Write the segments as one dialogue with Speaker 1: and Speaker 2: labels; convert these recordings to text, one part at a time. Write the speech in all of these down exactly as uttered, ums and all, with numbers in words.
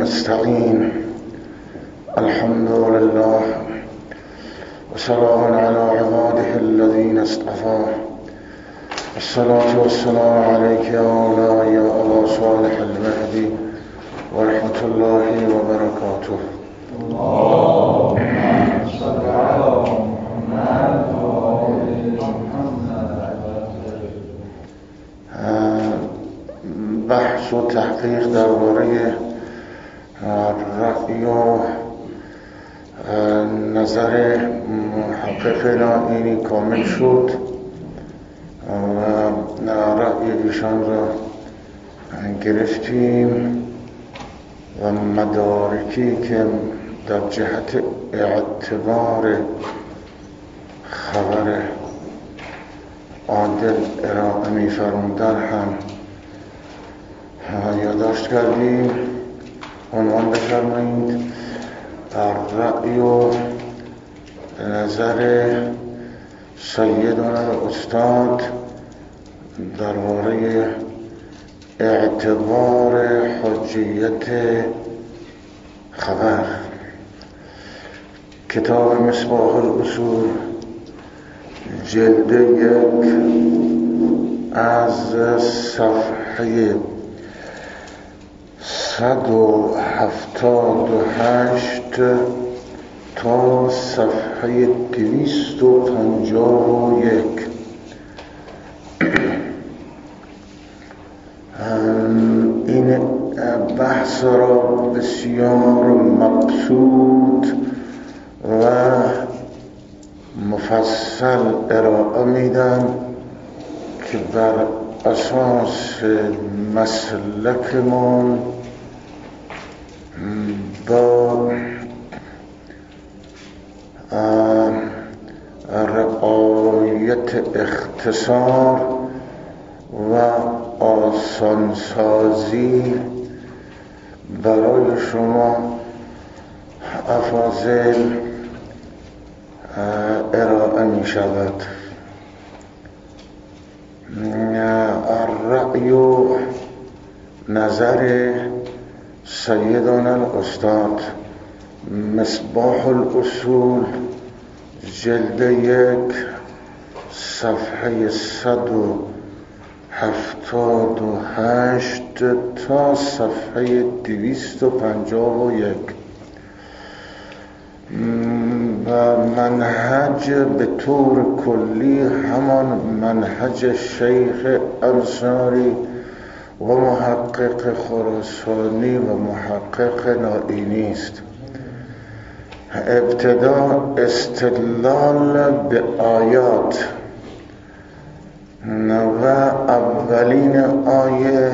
Speaker 1: نستعين. الحمد لله وسلام على عباده الذين اصطفى. الصلاة والسلام عليك يا مولاي يا أبا صالح المهدي ورحمة الله وبركاته.
Speaker 2: اللهم صل على محمد وآل محمد.
Speaker 1: بحث و تحقیق درباره رأی و نظر محقق نائینی کامل شد و رأی ایشان را گرفتیم و مدارکی که در جهت اعتبار خبر عادل ارائه می فرمودن هم یادداشت کردیم. عنوان بفرمایید: رأی و نظر سیدنا الاستاد درباره اعتبار حجیت خبر. کتاب مصباح الاصول جلد یک از صفحه صد و هفتاد و هشت تا صفحه دویست و پنجاه و یک. این بحث را بسیار مبسوط و مفصل ارائه میدن که بر اساس مسلکمان با رعایت اختصار و آسانسازی برای شما افاضل ارائه می شود. الرأی و نظر سیدنا الاستاد مصباح الاصول جلد یک صفحه صد و هفتاد و هشت تا صفحه دویست و پنجاه و یک. و منهج به طور کلی همان منهج شیخ انصاری و محقق خراسانی و محقق نائینی است. ابتدا استدلال به آیات و اولین آیه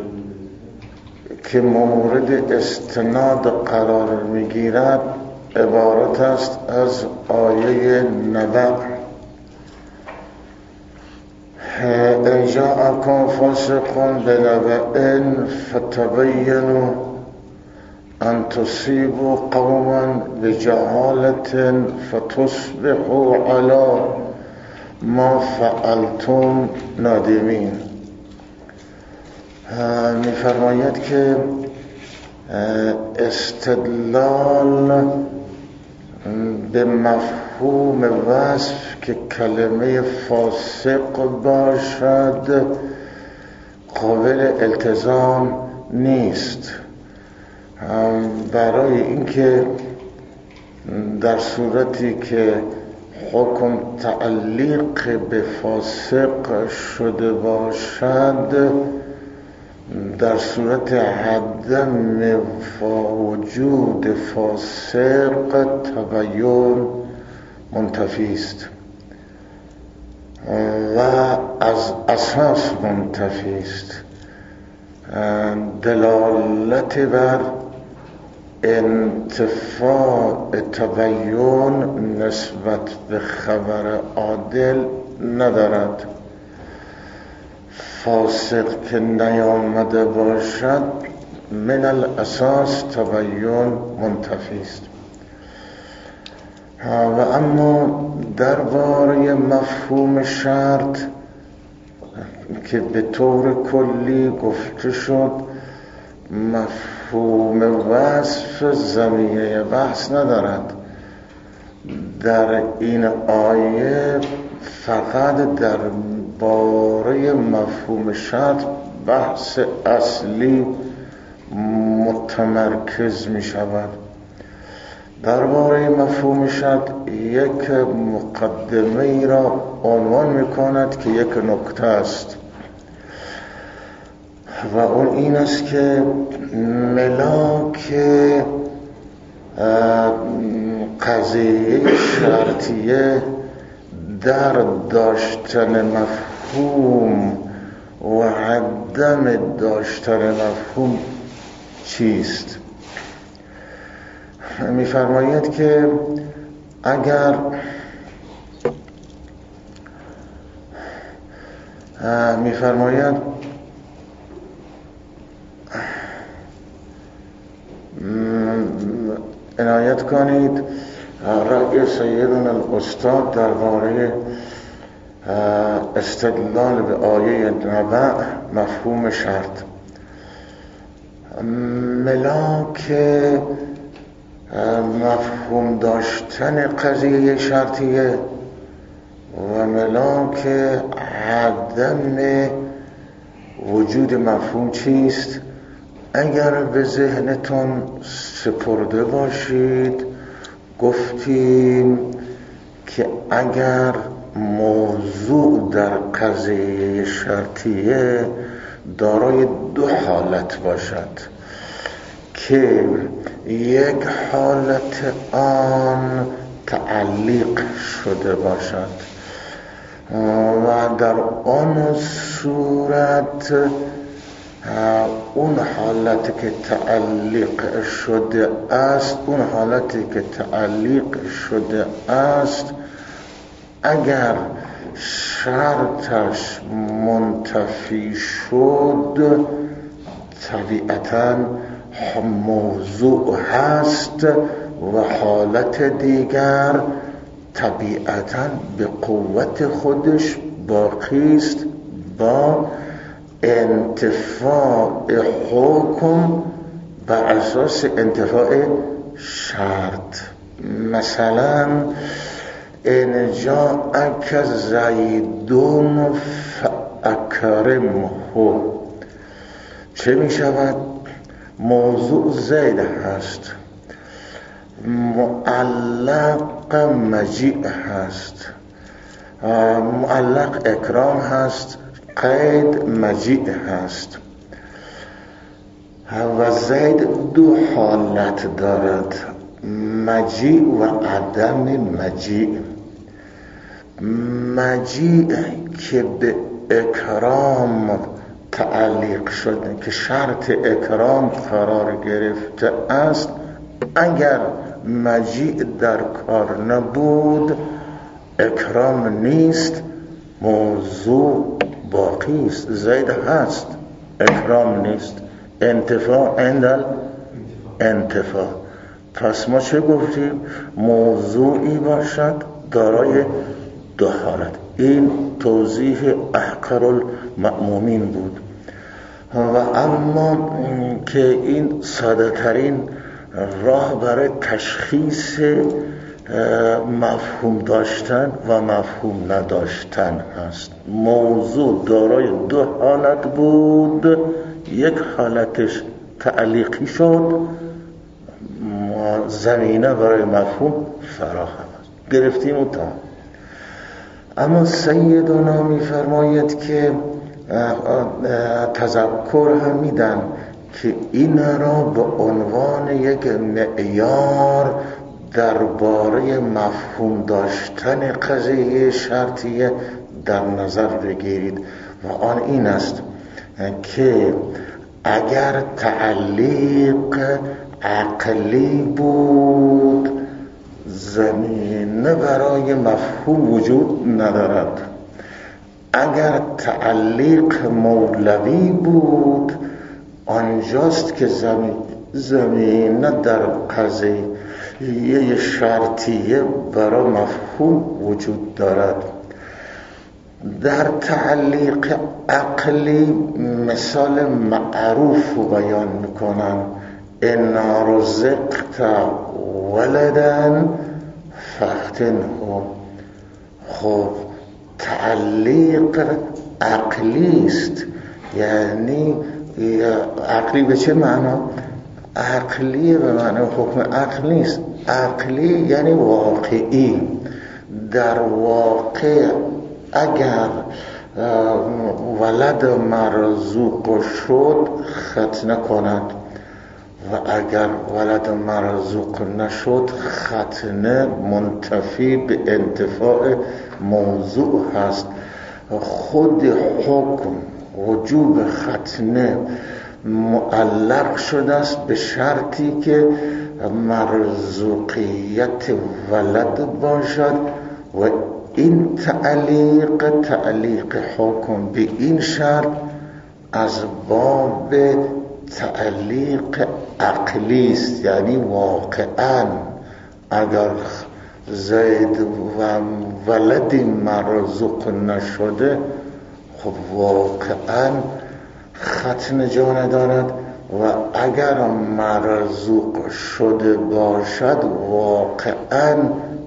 Speaker 1: که مورد استناد قرار میگیرد عبارت است از آیه نبأ: ان جاءکم فاسق بنبأ فتبینوا ان تصیبوا قوما بجهالة فتصبحوا علی ما فعلتم نادمین. می‌فرماید که استدلال به مفهوم وصف که کلمه فاسق باشد قابل التزام نیست، برای اینکه در صورتی که حکم تعلیق به فاسق شده باشد در صورت عدم وجود فاسق تبین منتفی است و از اساس منتفی است. دلالت بر انتفاع تبین نسبت به خبر عادل ندارد. فاسق که نیامده باشد من الاساس تبین منتفی است. و اما درباره مفهوم شرط که به طور کلی گفته شد، مفهوم مفهوم وصف زمینه بحث ندارد. در این آیه فقط در باره مفهوم شرط بحث اصلی متمرکز می شود. درباره مفهوم شرط یک مقدمه ای را عنوان می کند که یک نکته است و اون این است که ملاک قضیه شرطیه در داشتن مفهوم و عدم داشتن مفهوم چیست؟ می‌فرماید که اگر می‌فرماید عنایت کنید رأی سیدنا الاستاد درباره استدلال به آیه نبع مفهوم شرط. ملاک مفهوم داشتن قضیه شرطیه و ملاک عدم وجود مفهوم چیست؟ اگر به ذهنتون سپرده باشید گفتیم که اگر موضوع در قضیه شرطیه دارای دو حالت باشد که یک حالت آن تعلیق شده باشد و در آن صورت اون حالتی که تعلیق شده است اون حالتی که تعلیق شده است اگر شرطش منتفی شد طبیعتاً موضوع هست و حالت دیگر طبیعتاً به قوت خودش باقی است با انتفاع حکم بر اساس انتفاع شرط. مثلا ان جاءک زیدون فاکرمه، چه می شود؟ موضوع زید هست، معلق مجیء هست، معلق اکرام هست، قید مجیء هست و زید دو حالت دارد، مجیء و عدم مجیء. مجیء که به اکرام تعلیق شده که شرط اکرام قرار گرفته است، اگر مجیء در کار نبود اکرام نیست، موضوع باقی است، زید هست اکرام نیست، انتفاع عند انتفاع. پس ما چه گفتیم؟ موضوعی باشد دارای دو حالت. این توضیح احقر المأمومین بود و اما که این ساده ترین راه برای تشخیص مفهوم داشتن و مفهوم نداشتن هست. موضوع دارای دو حالت بود، یک حالتش تعلیقی شد، زمینه برای مفهوم فراهم است، گرفتیم اون تا. اما سیدنا می فرماید که تذکر هم میدن که این را به عنوان یک معیار درباره مفهوم داشتن قضیه شرطیه در نظر بگیرید و آن این است که اگر تعلیق عقلی بود زمینه برای مفهوم وجود ندارد، اگر تعلیق مولوی بود آنجاست که زمینه در قضیه شرطیه برای مفهوم وجود دارد. در تعلیق عقلی مثال معروف بیان میکنم ان رزقت ولدا فاختنه. خب تعلیق عقلی است، یعنی عقلی به چه معنا؟ عقلی به معنی حکم عقلی است. عقلی یعنی واقعی. در واقع اگر ولد مرزوق شد ختنه کند و اگر ولد مرزوق نشد ختنه منتفی به انتفاع موضوع هست. خود حکم وجوب ختنه معلق شده است به شرطی که مرزوقیت ولد باشد و این تعلیق تعلیق حکم به این شرط از باب تعلیق عقلی است، یعنی واقعا اگر زید و ولدی مرزوق نشده خب واقعا ختنه جا ندارد و اگر مرزوق شده باشد واقعا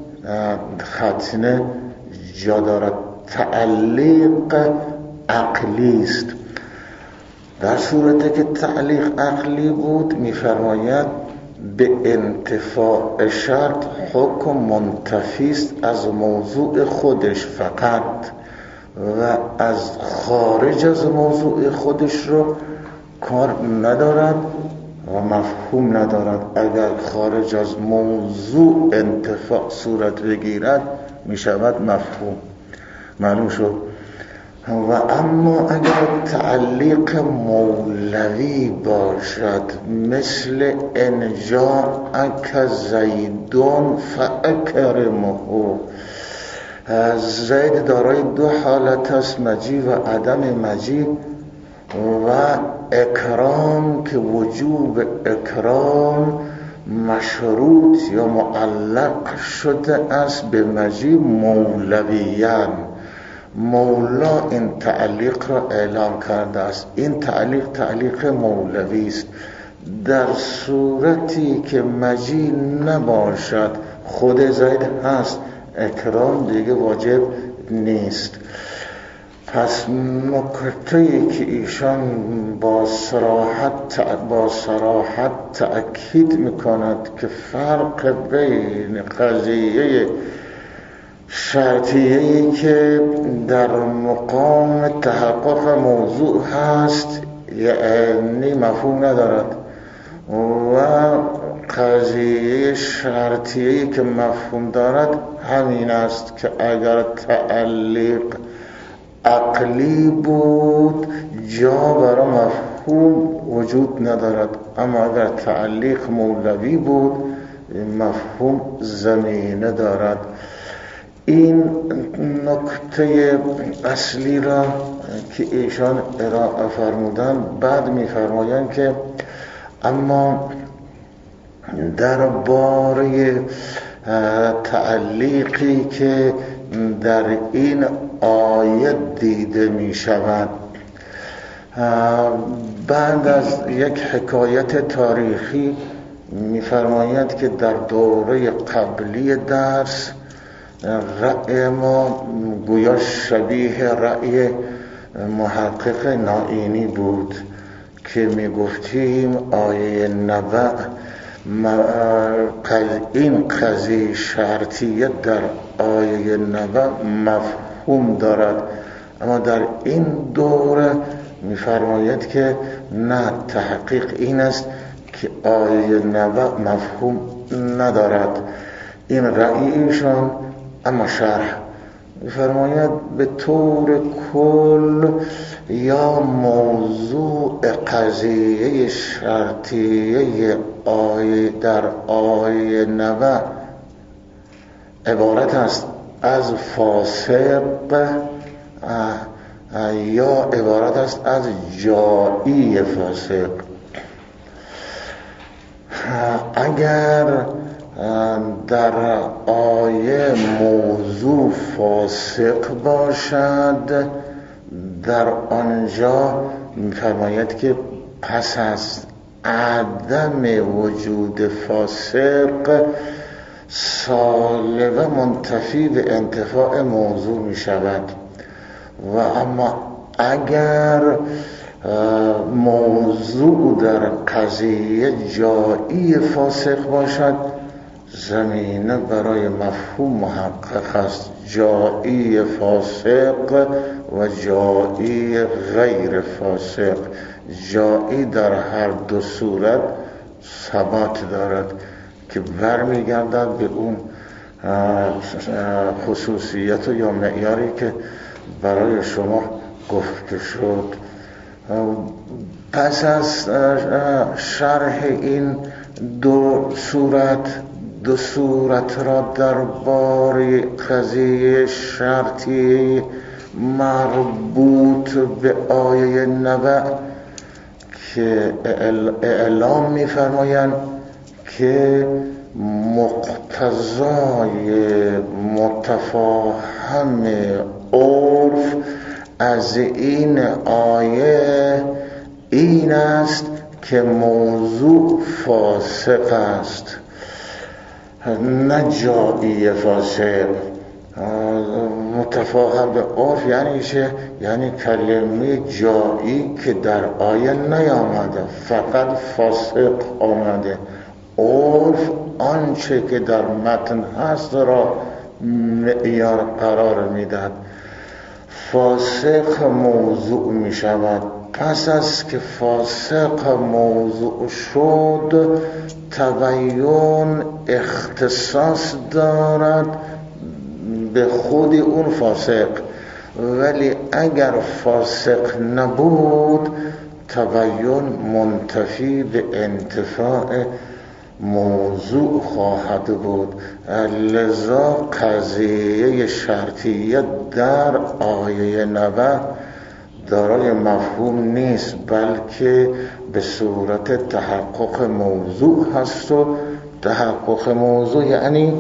Speaker 1: ختنه جا دارد. تعلیق عقلی است. در صورتی که تعلیق عقلی بود می‌فرماید به انتفاع شرط حکم منتفی است از موضوع خودش فقط و از خارج از موضوع خودش رو کار ندارد و مفهوم ندارد. اگر خارج از موضوع انتفاع صورت بگیرد می شود مفهوم. معلوم شد. و اما اگر تعلیق مولوی باشد مثل انجاءک زیدون فاکرمه، زید دارای دو حالت است، مجیع و عدم مجیع، و اکرام که وجوب اکرام مشروط یا معلق شده است به مجیع مولویان. مولا این تعلیق را اعلام کرده است. این تعلیق تعلیق مولوی است. در صورتی که مجیع نباشد خود زید هست، اکرام دیگه واجب نیست. پس نکته‌ای که ایشان با صراحت با صراحت تأکید میکند که فرق بین قضیه شرطیه‌ای که در مقام تحقق موضوع هست یعنی مفهوم ندارد و قضیه شرطیه‌ای که مفهوم دارد همین است که اگر تعلیق عقلی بود جا برای مفهوم وجود ندارد، اما اگر تعلیق مولوی بود مفهوم زمینه دارد. این نکته اصلی را که ایشان ارائه فرمودن بعد می‌فرمایند که اما درباره تعلیقی که در این آیه دیده می شود بعد از یک حکایت تاریخی می فرماید که در دوره قبلی درس رأی ما گویا شبیه رأی محقق نائینی بود که می گفتیم آیه نبأ این قضیه شرطیه در آیه نبأ مفهوم دارد، اما در این دوره می‌فرماید که نه، تحقیق این است که آیه نبأ مفهوم ندارد. این رأی ایشان. اما شرح می‌فرماید به طور کل یا موضوع قضیه شرطیه آیه در آیه نبأ عبارت است از فاسق یا عبارت است از جایی فاسق. اگر در آیه موضوع فاسق باشد در آنجا می‌فرماید که پس از عدم وجود فاسق سالبه منتفی به انتفاع موضوع می شود. و اما اگر موضوع در قضیه جایی فاسق باشد، زمینه برای مفهوم محقق است. جایی فاسق و جایی غیر فاسق. جایی در هر دو صورت ثبات دارد که برمیگردد به اون خصوصیت یا معیاری که برای شما گفته شد. پس از شرح این دو صورت دو صورت را درباره قضیه شرطی مربوط به آیه نبأ که اعلام می‌فرمایند که مقتضای متفاهم عرف از این آیه این است که موضوع فاسق است، نه جایی فاسق. متفاهم به عرف یعنی چه؟ یعنی کلمه جایی که در آیه نیامده، فقط فاسق آمده. عرف آنچه که در متن هست را معیار قرار میدهد. فاسق موضوع می شود. پس از که فاسق موضوع شد، تبیین اختصاص دارد به خود اون فاسق. ولی اگر فاسق نبود، تبیین منتفی به انتفاع موضوع خواهد بود. لذا قضیه شرطیت در آیه نبأ دارای مفهوم نیست، بلکه به صورت تحقق موضوع هست. و تحقق موضوع یعنی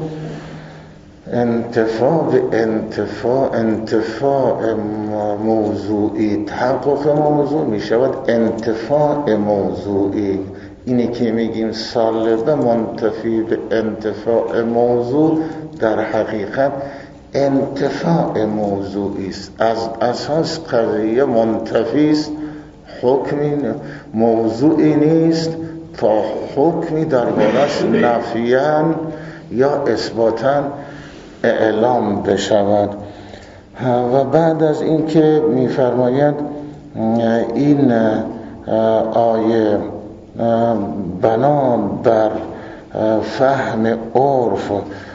Speaker 1: انتفاع به انتفاع انتفاع موضوعی. تحقق موضوع می شود انتفاع موضوعی. اینی که میگیم سالبه منتفی به انتفاع موضوع، در حقیقت انتفاع موضوعی است. از اساس قضیه منتفی است، حکمی موضوعی نیست تا حکمی دربارش نفیاً یا اثباتاً اعلام بشود. و بعد از این که می‌فرمایند این آیه بنا بر فهم عرف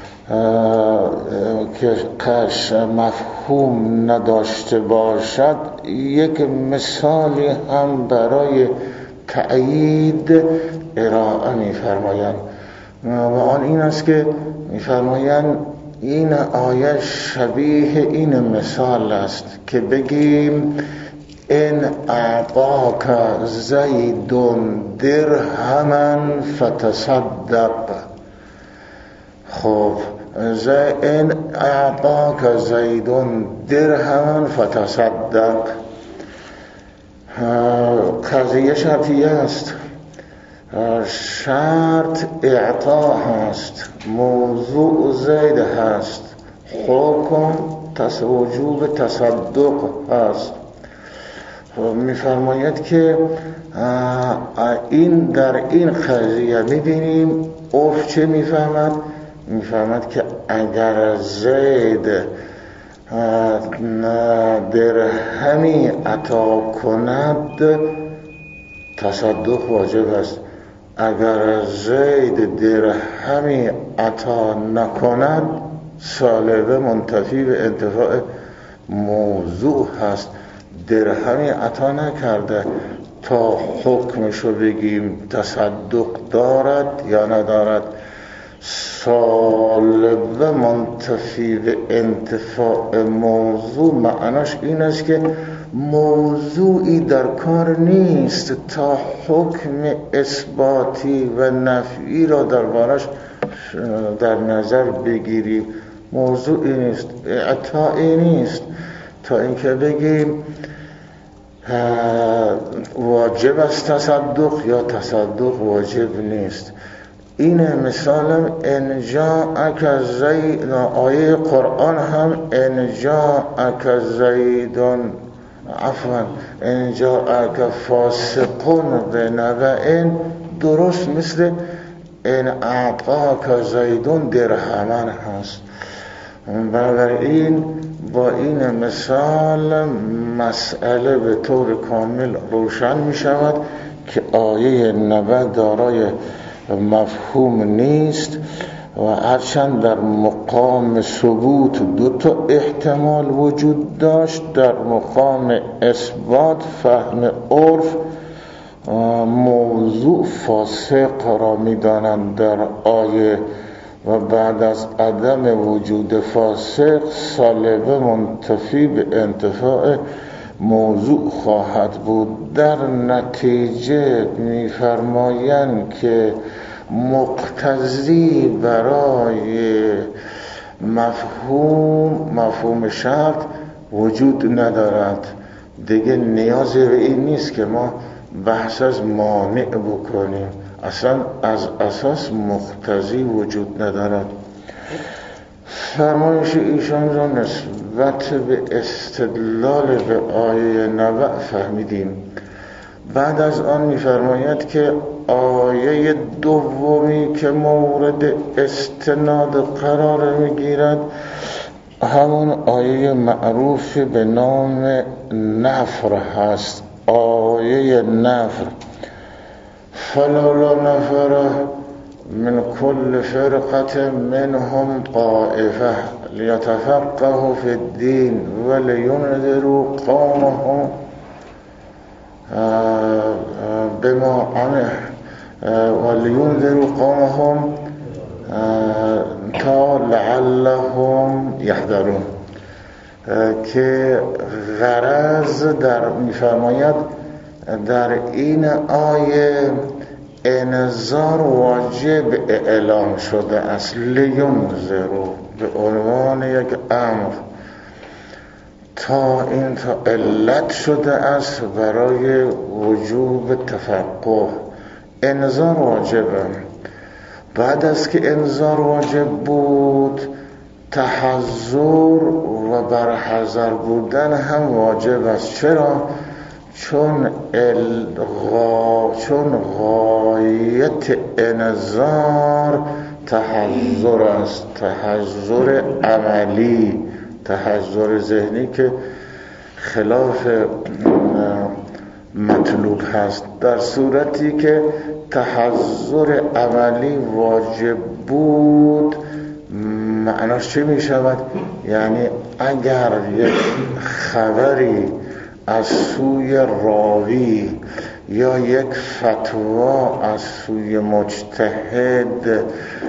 Speaker 1: که کش مفهوم نداشته باشد، یک مثالی هم برای تأیید ارائه می‌فرمایند و آن این است که می‌فرمایند این آیه شبیه این مثال است که بگیم ان اعطاک زید درهما فتصدق. خب ان اعطاک زید درهما فتصدق قضیه شرطیه است. شرط اعطا هست، موضوع زید هست، حکم وجوب تصدق هست. میفرماید که این در این قضیه میبینیم عرف چه میفهمد؟ میفهمد که اگر زید درهمی عطا کند تصدق واجب است. اگر زید درهمی عطا نکند سالبه منتفی به انتفاع موضوع هست. درهمی عطا نکرده تا حکمشو بگیم تصدق دارد یا ندارد. سالبه منتفی به انتفاع موضوع معناش این است که موضوعی در کار نیست تا حکم اثباتی و نفی را دربارش در نظر بگیریم. موضوعی نیست، اعطایی نیست تا اینکه بگیم واجب است تصدق یا تصدق واجب نیست. این مثال انجاءک زید، آیه قرآن هم انجاءک زیدون عفوا انجاءک فاسقون بنبأ درست مثل ان اعطاک زیدون درهمن هست. بنابراین با این مثال مسئله به طور کامل روشن می شود که آیه نبأ دارای مفهوم نیست و هرچند در مقام ثبوت دو تا احتمال وجود داشت، در مقام اثبات فهم عرف موضوع فاسق را می دانند در آیه و بعد از عدم وجود فاسق سالبه منتفی به انتفاع موضوع خواهد بود. در نتیجه می‌فرمایند که مقتضی برای مفهوم مفهوم شرط وجود ندارد. دیگه نیازی به این نیست که ما بحث از مانع بکنیم، اصلا از اساس مقتضی وجود ندارد. فرمایش ایشان را نسبت به استدلال به آیه نبأ فهمیدیم. بعد از آن می‌فرماید که آیه دومی که مورد استناد قرار می‌گیرد همون آیه معروف به نام نفر هست. آیه نفر فلولا نفر من كل فرقة منهم طائفة ليتفقهوا في الدين ولينذروا قومهم بما عمل ولينذروا قومهم تا لعلهم يحذرون. که غرض در می‌فرماید در این آیه انذار واجب اعلام شده است، لینذروا به عنوان یک امر، تا این تا علت شده است برای وجوب تفقه. انذار واجبه. بعد از که انذار واجب بود تحذر و برحذر بودن هم واجب است. چرا؟ چون الغا چون غایت انذار تحذر است، تحذر عملی، تحذر ذهنی که خلاف مطلوب هست. در صورتی که تحذر عملی واجب بود معناش چه می شود؟ یعنی اگر یک خبری از سوی راوی یا یک فتوا از سوی مجتهد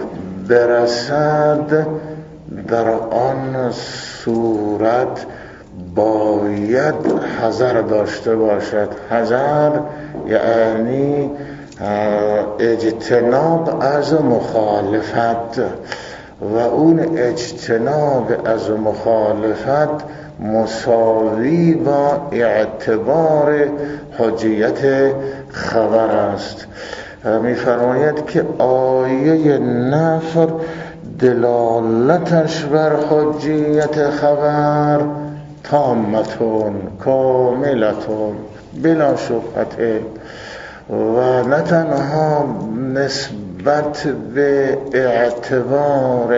Speaker 1: برسد، در آن صورت باید حذر داشته باشد. حذر یعنی اجتناب از مخالفت، و اون اجتناب از مخالفت مساوی با اعتبار حجیت خبر است. می‌فرماید که آیه نفر دلالتش بر حجیت خبر تامتون کاملتون بلا شبهه، و نه تنها نسبت به اعتبار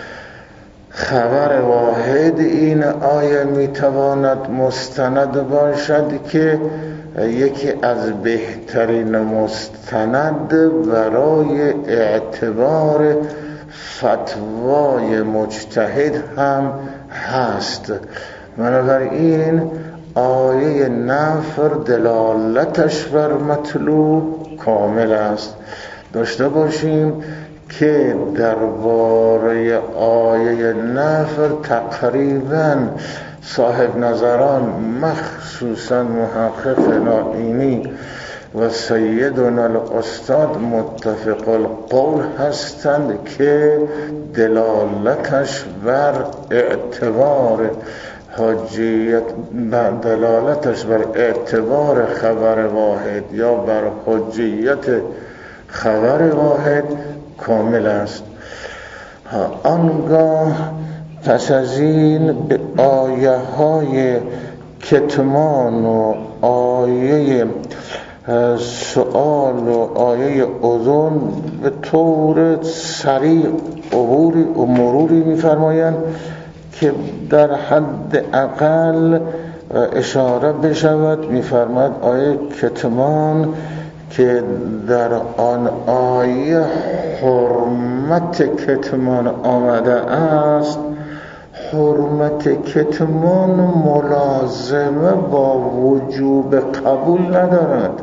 Speaker 1: خبر واحد این آیه میتواند مستند باشد که یکی از بهترین مستند برای اعتبار فتوای مجتهد هم هست. بنابراین آیه نفر دلالتش بر مطلوب کامل است. داشته باشیم که درباره آیه نفر تقریبا صاحب نظران مخصوصا محقق نائینی و سیدنا الاستاد متفق القول هستند که دلالتش بر اعتبار حجیت دلالتش بر اعتبار خبر واحد یا بر حجیت خبر واحد کامل است. آنگاه پس از این به آیه های کتمان و آیه سؤال و آیه اذن به طور سریع عبوری و مروری می‌فرمایند که در حد اقل اشاره بشود. می‌فرماید آیه کتمان که در آن آیه حرمت کتمان آمده است، حرمت کتمان ملازمه با وجوب قبول ندارد.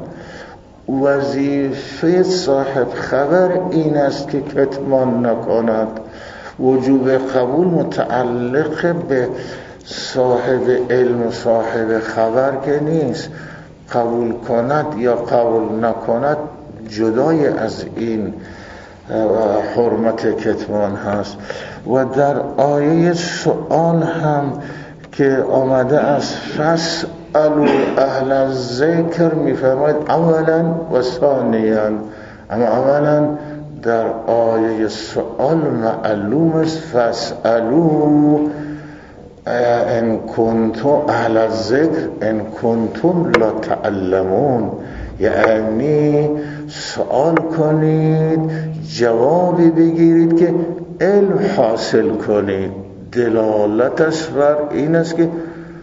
Speaker 1: وظیفه صاحب خبر این است که کتمان نکند. وجوب قبول متعلق به صاحب علم و صاحب خبر که نیست. قبول کند یا قبول نکند جدای از این حرمت کتمان هست. و در آیه سؤال هم که آمده است فاسألوا اهل الذکر میفرماید اولا و ثانیا. اما اولا در آیه سؤال معلوم است فاسألوا ان کنتم اهل الذکر ان کنتم لا تعلمون، یعنی سوال کنید جوابی بگیرید که علم حاصل کنید. دلالتش بر این است که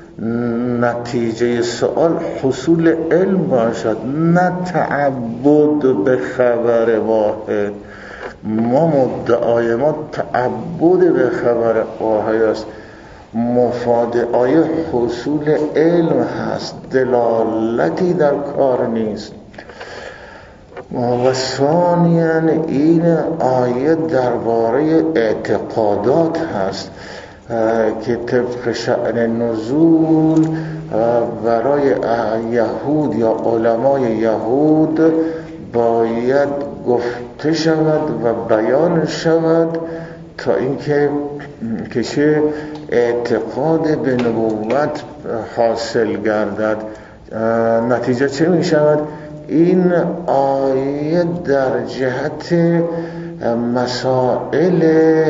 Speaker 1: نتیجه سوال حصول علم باشد، نه تعبد به خبر واحد. ما مدعای ما تعبد به خبر واحد است. مفاد آیه حصول علم هست، دلالتی در کار نیست. و ثانیاً این آیه درباره اعتقادات هست که طبق شأن نزول برای یهود یا علمای یهود باید گفته شود و بیان شود تا اینکه کسی اعتقاد به نبوت حاصل گردد. نتیجه چه می شود؟ این آیه در جهت مسائل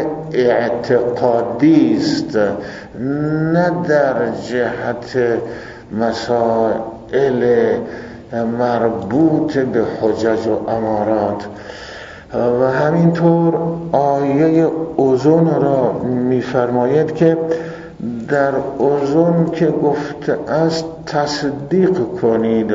Speaker 1: اعتقادی است، نه در جهت مسائل مربوط به حجج و امارات. و همینطور آیه اذن را می‌فرماید که در اذن که گفته است تصدیق کنید.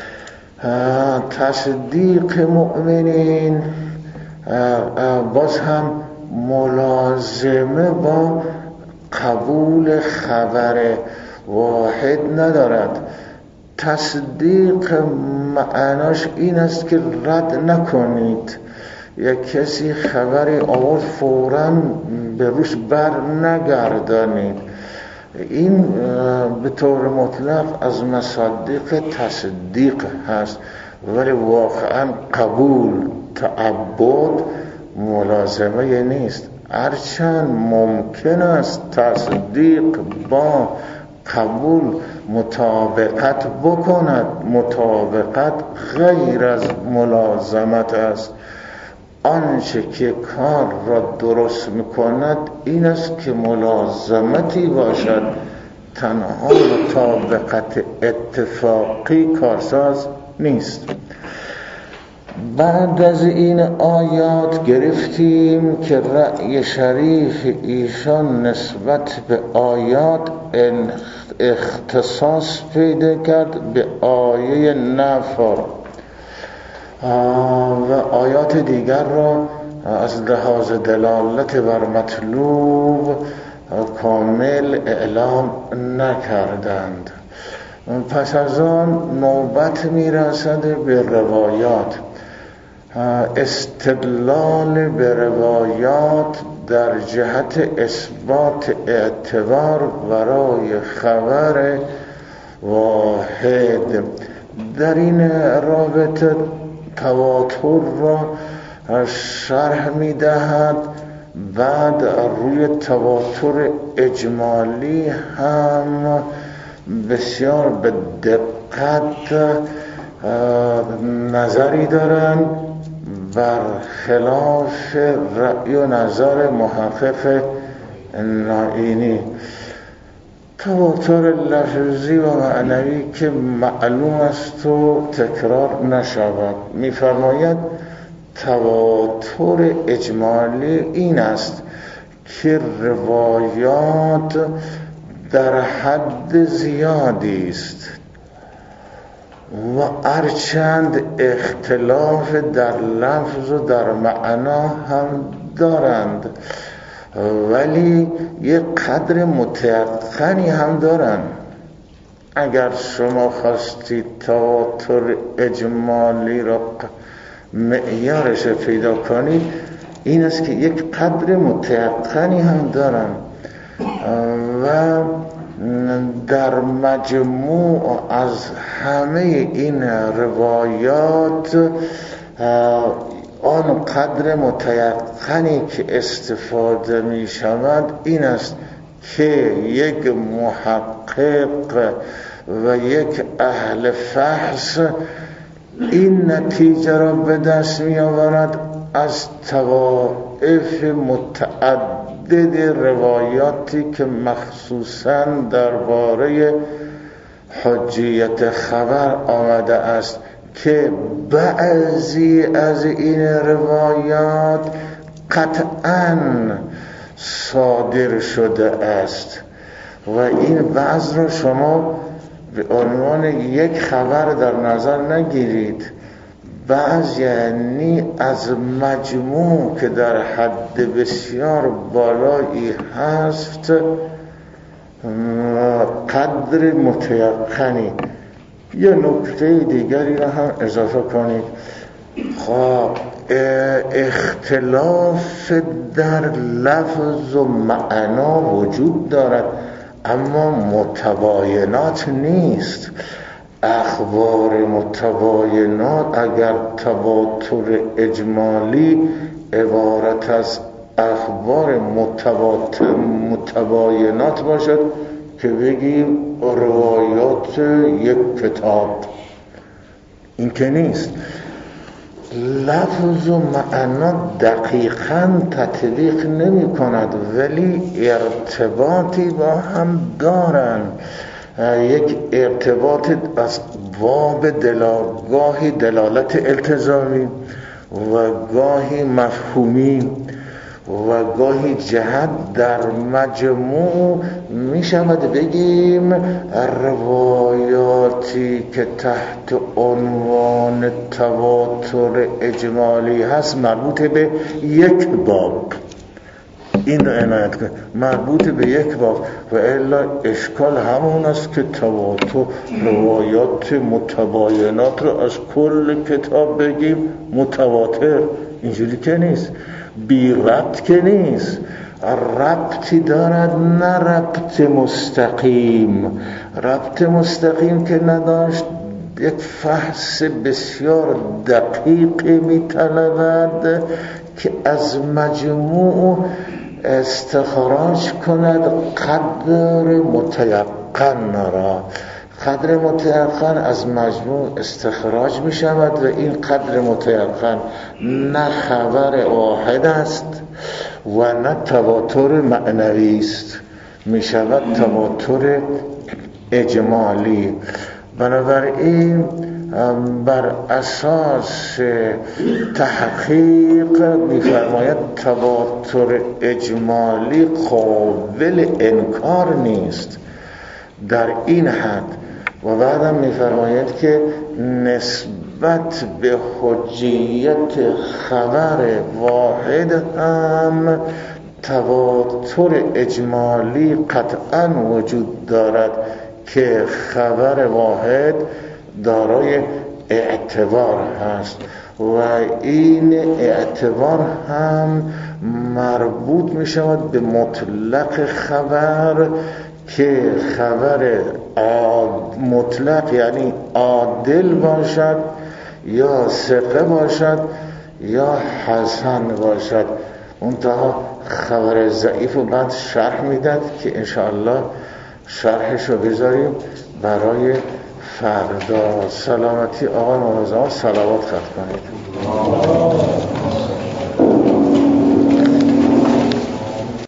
Speaker 1: تصدیق مؤمنین باز هم ملازمه با قبول خبر واحد ندارد. تصدیق معناش این است که رد نکنید. یک کسی خبری آورد فوراً به روش بر نگردانید. این به طور مطلق از مصادیق تصدیق هست، ولی واقعا قبول تعبد ملازمه نیست. هرچند ممکن است تصدیق با قبول مطابقت بکند، مطابقت غیر از ملازمت است. آنچه که کار را درست میکند این است که ملازمتی باشد، تنها مطابقت اتفاقی کارساز نیست. بعد از این آیات گرفتیم که رأی شریف ایشان نسبت به آیات اختصاص پیدا کرد به آیه نفر و آیات دیگر را از لحاظ دلالت بر مطلوب کامل اعلام نکردند. پس از آن نوبت میرسد به روایات. استدلال به روایات در جهت اثبات اعتبار برای خبر واحد. در این رابطه تواتر را شرح می دهد بعد روی تواتر اجمالی هم بسیار به دقت نظری دارن بر خلاف رأی و نظر محقق نائینی. تواتر لفظی و معنوی که معلوم است و تکرار نشود، می‌فرماید تواتر اجمالی این است که روایات در حد زیادی است و هرچند اختلاف در لفظ و در معنا هم دارند ولی یک قدر متيقنی هم دارند. اگر شما خواستید تواتر اجمالی را معیارش پیدا کنید این است که یک قدر متيقنی هم دارند و در مجموع از همه این روایات آن قدر متيقنی که استفاده می شود این است که یک محقق و یک اهل فحص این نتیجه را به دست می آورد از طوائف متعدد روایاتی که مخصوصاً درباره حجیت خبر آمده است که بعضی از این روایات قطعاً صادر شده است و این بعض را شما به عنوان یک خبر در نظر نگیرید. بعض یعنی از مجموع که در حد بسیار بالایی هست قدر متيقنی. یه نکته دیگری را هم اضافه کنید. خب اختلاف در لفظ و معنا وجود دارد اما متباینات نیست. اخبار متباینات اگر تواتر اجمالی عبارت از اخبار متباینات باشد که بگیم روایات یک کتاب، این که نیست. لفظ و معنا دقیقاً تطبیق نمی کند ولی ارتباطی با هم دارند. یک ارتباط از باب دلا گاهی دلالت التزامی و گاهی مفهومی و گاهی جهت در مجموع می شود بگیم روایاتی که تحت عنوان تواتر اجمالی هست مربوط به یک باب. این رو عنایت کن، مربوط به یک باب و الا اشکال همون است که تواتر روایات متباینات رو از کل کتاب بگیم متواتر. اینجوری که نیست، بی ربط که نیست، ربطی دارد، نه ربط مستقیم. ربط مستقیم که نداشت یک فحص بسیار دقیق می طلبد که از مجموع استخراج کند قدر متيقن را. قدر متيقن از مجموع استخراج می شود و این قدر متيقن نه خبر واحد است و نه تواتر معنوی است، می شود تواتر اجمالی. بنابراین بر اساس تحقیق می‌فرماید تواتر اجمالی قابل انکار نیست در این حد و بعدم می‌فرماید که نسبت به حجیت خبر واحد هم تواتر اجمالی قطعاً وجود دارد که خبر واحد دارای اعتبار هست و این اعتبار هم مربوط می شود به مطلق خبر که خبر مطلق یعنی عادل باشد یا ثقه باشد یا حسن باشد. منتها خبر ضعیف و بعد شرح میداد که انشاءالله شرحش رو بذاریم برای فردا. سلامتی آقا نوازان صلوات خط کنید.